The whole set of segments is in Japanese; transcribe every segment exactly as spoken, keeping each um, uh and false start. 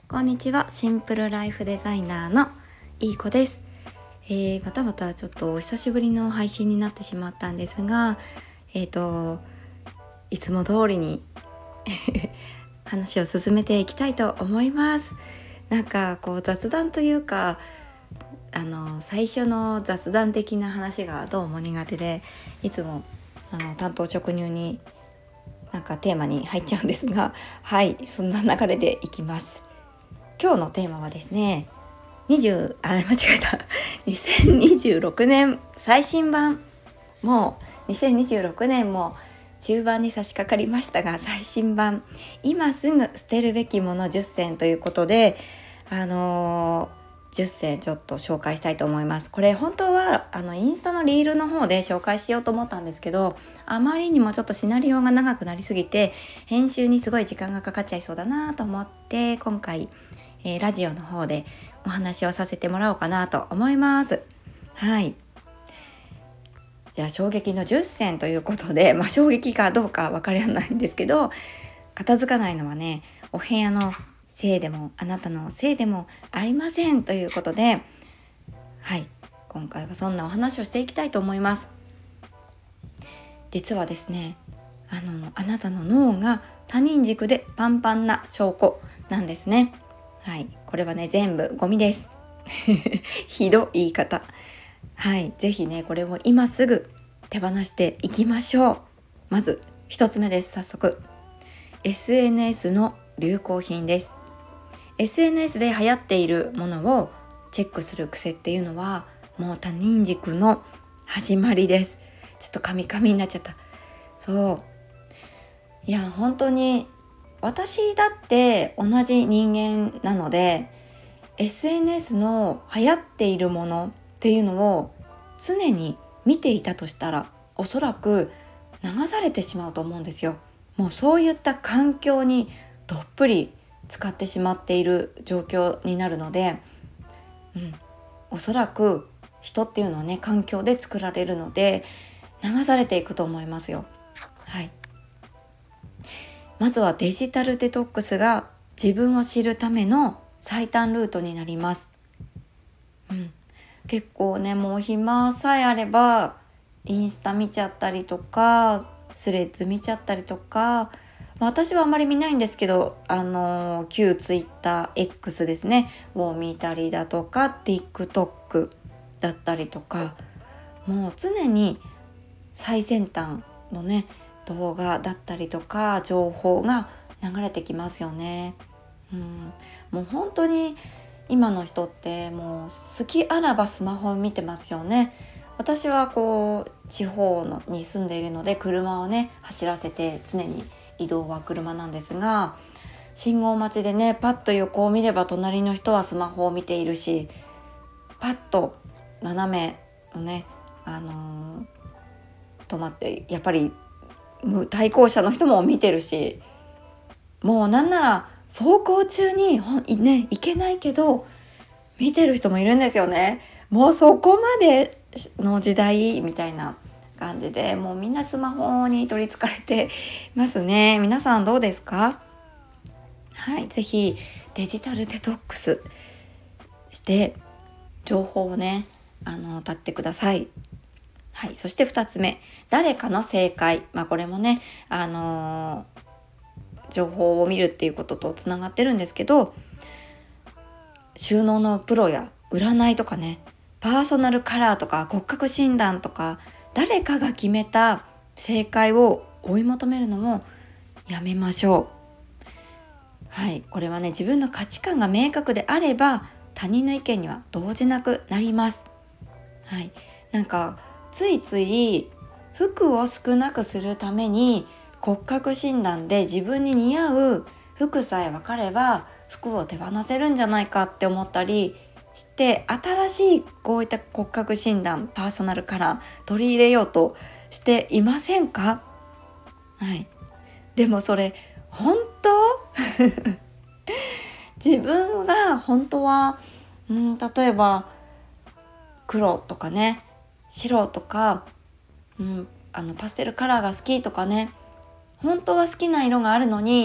こんにちは。シンプルライフデザイナーのいい子です。えー、またまたちょっとお久しぶりの配信になってしまったんですが、えーといつも通りに話を進めていきたいと思います。なんかこう雑談というか、あの最初の雑談的な話がどうも苦手で、いつもあの担当直入になんかテーマに入っちゃうんですが、はい、そんな流れでいきます。今日のテーマはですね、にじゅうあ間違えたにせんにじゅうろくねん最新版、もうにせんにじゅうろくねんも中盤に差し掛かりましたが、最新版今すぐ捨てるべきものじゅっせんということで、あのー、じゅっせんちょっと紹介したいと思います。これ本当はあのインスタのリールの方で紹介しようと思ったんですけど、あまりにもちょっとシナリオが長くなりすぎて編集にすごい時間がかかっちゃいそうだなと思って、今回えー、ラジオの方でお話をさせてもらおうかなと思います。はい。じゃあ衝撃のじゅっせんということで、まあ衝撃かどうかわからないんですけど、片付かないのはね、お部屋のせいでもあなたのせいでもありませんということで、はい。今回はそんなお話をしていきたいと思います。実はですね、あのあなたの脳が他人軸でパンパンな証拠なんですね。はい、これはね全部ゴミですひどい言い方。はい、ぜひねこれを今すぐ手放していきましょう。まず一つ目です。早速 エスエヌエス の流行品です。 エスエヌエス で流行っているものをチェックする癖っていうのはもう他人軸の始まりです。ちょっとカミカミになっちゃった。そういや本当に私だって同じ人間なので、 エスエヌエス の流行っているものっていうのを常に見ていたとしたら、おそらく流されてしまうと思うんですよ。もうそういった環境にどっぷり使ってしまっている状況になるので、うん、おそらく人っていうのはね環境で作られるので流されていくと思いますよ。はい。まずはデジタルデトックスが自分を知るための最短ルートになります。うん、結構ねもう暇さえあればインスタ見ちゃったりとかスレッズ見ちゃったりとか、私はあまり見ないんですけど、あのー、旧ツイッター X ですねを見たりだとか TikTok だったりとか、もう常に最先端のね動画だったりとか情報が流れてきますよね。うん、もう本当に今の人ってもう好きあらばスマホを見てますよね。私はこう地方のに住んでいるので車をね走らせて常に移動は車なんですが、信号待ちでねパッと横を見れば隣の人はスマホを見ているし、パッと斜めのねあのー、止まってやっぱり対向車の人も見てるし、もうなんなら走行中にね行けないけど見てる人もいるんですよね。もうそこまでの時代みたいな感じで、もうみんなスマホに取り憑かれてますね。皆さんどうですか？はい、ぜひデジタルデトックスして情報をねあの立ってください。はい、そしてふたつめ、誰かの正解。まあこれもねあのー情報を見るっていうこととつながってるんですけど、収納のプロや占いとかね、パーソナルカラーとか骨格診断とか、誰かが決めた正解を追い求めるのもやめましょう。はい、これはね自分の価値観が明確であれば他人の意見には動じなくなります。はい、なんかついつい服を少なくするために骨格診断で自分に似合う服さえ分かれば服を手放せるんじゃないかって思ったりして、新しいこういった骨格診断パーソナルカラー取り入れようとしていませんか？はい。でもそれ本当自分が本当は、うん、例えば黒とかね白とか、うん、あのパステルカラーが好きとかね、本当は好きな色があるのに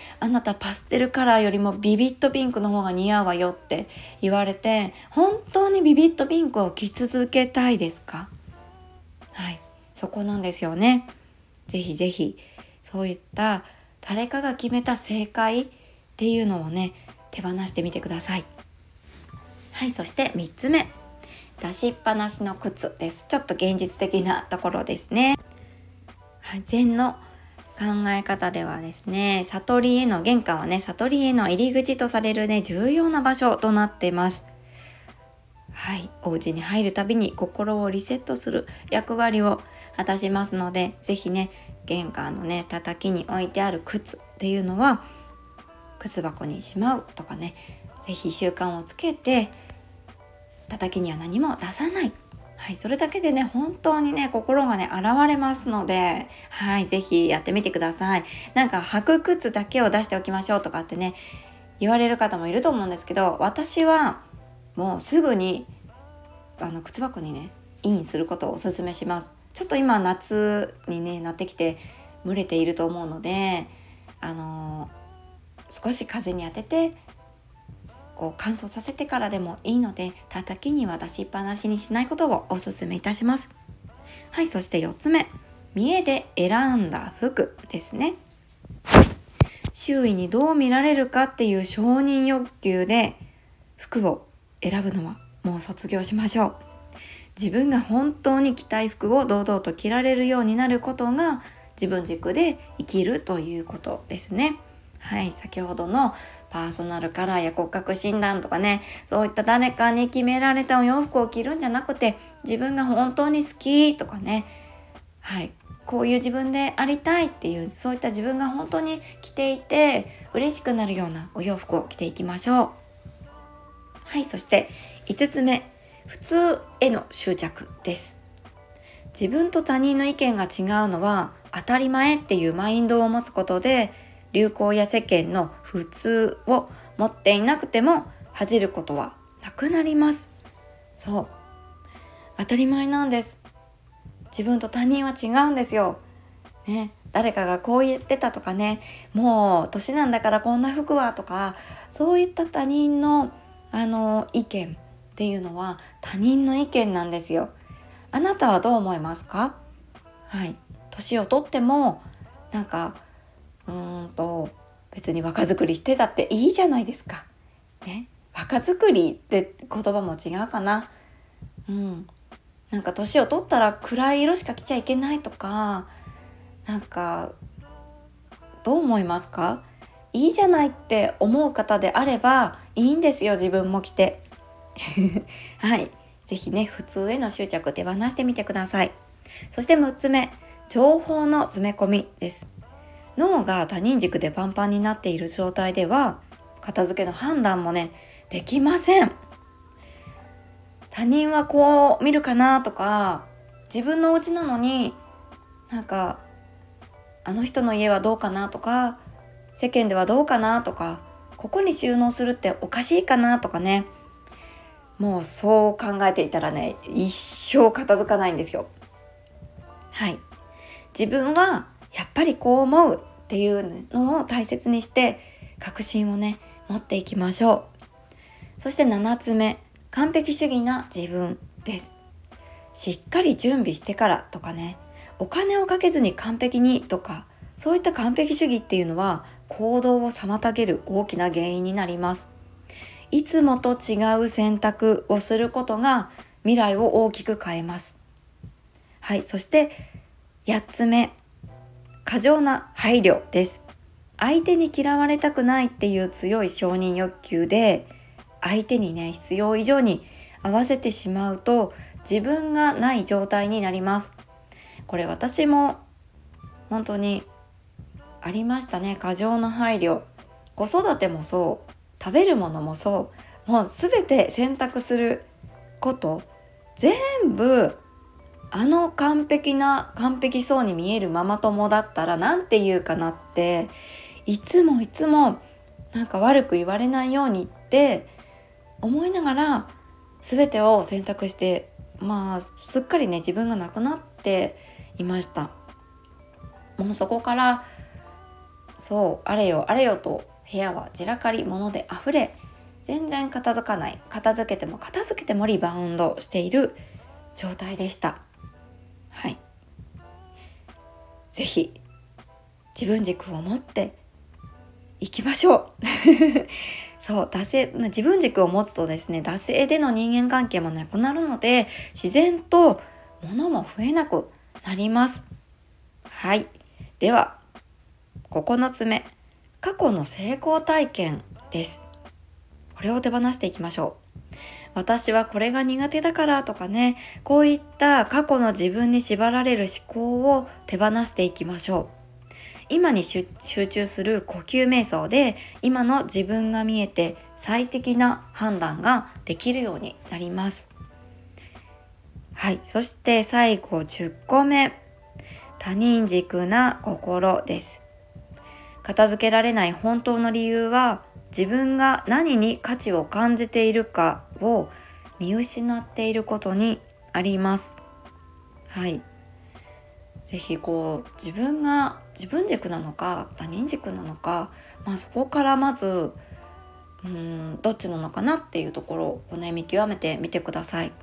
あなたパステルカラーよりもビビットピンクの方が似合うわよって言われて、本当にビビットピンクを着続けたいですか？はい、そこなんですよね。ぜひぜひそういった誰かが決めた正解っていうのをね、手放してみてください。はい、そしてみっつめ、出しっぱなしの靴です。ちょっと現実的なところですね。はい、禅の考え方ではですね、悟りへの玄関はね、悟りへの入り口とされるね、重要な場所となっています。はい、お家に入るたびに心をリセットする役割を果たしますので、ぜひね、玄関のね、叩きに置いてある靴っていうのは靴箱にしまうとかね、ぜひ習慣をつけて、叩きには何も出さない。はい、それだけでね、本当にね、心がね、現れますので、はい、ぜひやってみてください。なんか履く靴だけを出しておきましょうとかってね、言われる方もいると思うんですけど、私はもうすぐにあの靴箱にね、インすることをお勧めします。ちょっと今夏に、ね、なってきて蒸れていると思うので、あのー、少し風に当ててこう乾燥させてからでもいいので、叩きには出しっぱなしにしないことをお勧めいたします。はい、そしてよっつめ、見栄で選んだ服ですね。周囲にどう見られるかっていう承認欲求で服を選ぶのはもう卒業しましょう。自分が本当に着たい服を堂々と着られるようになることが自分軸で生きるということですね。はい、先ほどのパーソナルカラーや骨格診断とかね、そういった誰かに決められたお洋服を着るんじゃなくて、自分が本当に好きとかね、はい、こういう自分でありたいっていう、そういった自分が本当に着ていて嬉しくなるようなお洋服を着ていきましょう。はい、そしていつつめ、普通への執着です。自分と他人の意見が違うのは当たり前っていうマインドを持つことで、流行や世間の普通を持っていなくても恥じることはなくなります。そう、当たり前なんです。自分と他人は違うんですよ、ね、誰かがこう言ってたとかね、もう年なんだからこんな服はとか、そういった他人のあの意見っていうのは他人の意見なんですよ。あなたはどう思いますか？はい、年をとってもなんかうーんと別に若作りしてたっていいじゃないですか、ね、若作りって言葉も違うかな。うん、なんか年を取ったら暗い色しか着ちゃいけないとか、なんかどう思いますか？いいじゃないって思う方であればいいんですよ、自分も着てはい、ぜひね、普通への執着手放してみてください。そしてむっつめ、情報の詰め込みです。脳が他人軸でパンパンになっている状態では片付けの判断もね、できません。他人はこう見るかなとか、自分のお家なのになんかあの人の家はどうかなとか、世間ではどうかなとか、ここに収納するっておかしいかなとかね、もうそう考えていたらね、一生片付かないんですよ。はい、自分はやっぱりこう思うっていうのを大切にして確信をね、持っていきましょう。そしてななつめ、完璧主義な自分です。しっかり準備してからとかね、お金をかけずに完璧にとか、そういった完璧主義っていうのは行動を妨げる大きな原因になります。いつもと違う選択をすることが未来を大きく変えます。はい、そしてやっつめ、過剰な配慮です。相手に嫌われたくないっていう強い承認欲求で、相手にね、必要以上に合わせてしまうと自分がない状態になります。これ私も本当にありましたね。過剰な配慮。子育てもそう、食べるものもそう、もうすべて選択すること全部、あの完璧な完璧そうに見えるママ友だったらなんて言うかなって、いつもいつもなんか悪く言われないようにって思いながら全てを選択して、まあすっかりね、自分がなくなっていました。もうそこからそうあれよあれよと部屋は散らかり物で溢れ、全然片付かない、片付けても片付けてもリバウンドしている状態でした。はい、ぜひ自分軸を持っていきましょうそう惰性自分軸を持つとですね、惰性での人間関係もなくなるので、自然と物も増えなくなります。はい、ではここのつめ、過去の成功体験です。これを手放していきましょう。私はこれが苦手だからとかね、こういった過去の自分に縛られる思考を手放していきましょう。今に集中する呼吸瞑想で、今の自分が見えて最適な判断ができるようになります。はい、そして最後じゅっこめ、他人軸な心です。片付けられない本当の理由は、自分が何に価値を感じているかを見失っていることにあります。はい。ぜひこう自分が自分軸なのか他人軸なのか、まあ、そこからまずうーんどっちなのかなっていうところをね見極めてみてください。い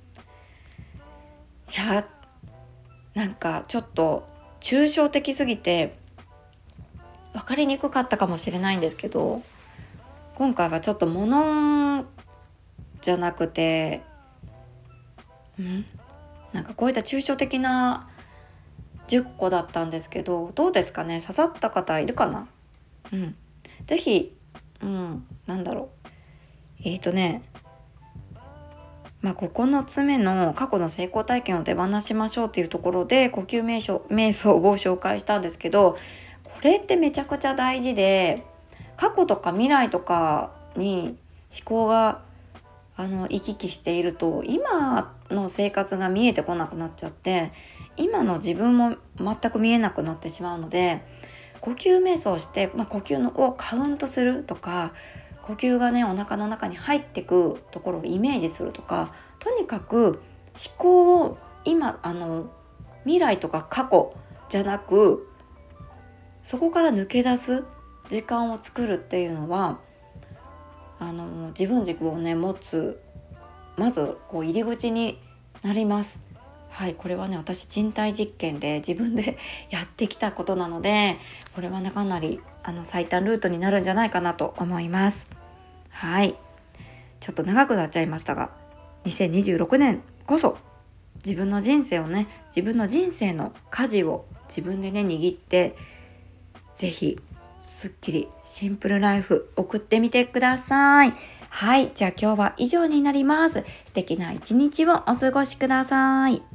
やなんかちょっと抽象的すぎて分かりにくかったかもしれないんですけど、今回はちょっと物じゃなくてんなんかこういった抽象的なじゅっこだったんですけど、どうですかね、刺さった方いるかな。うん、ぜひ、うん、なんだろうえーとねまあ、ここのつめの過去の成功体験を手放しましょうっていうところで呼吸瞑想、瞑想を紹介したんですけど、これってめちゃくちゃ大事で、過去とか未来とかに思考があの行き来していると、今の生活が見えてこなくなっちゃって、今の自分も全く見えなくなってしまうので、呼吸瞑想をして、まあ、呼吸のをカウントするとか、呼吸がねお腹の中に入ってくところをイメージするとか、とにかく思考を今あの未来とか過去じゃなく、そこから抜け出す時間を作るっていうのは、あの自分軸をね持つまずこう入り口になります。はい、これはね私人体実験で自分でやってきたことなので、これはねかなりあの最短ルートになるんじゃないかなと思います。はい、ちょっと長くなっちゃいましたが、にせんにじゅうろくねんこそ自分の人生をね自分の人生の舵を自分でね握って、ぜひすっきりシンプルライフ送ってみてください。はい、じゃあ今日は以上になります。素敵な一日をお過ごしください。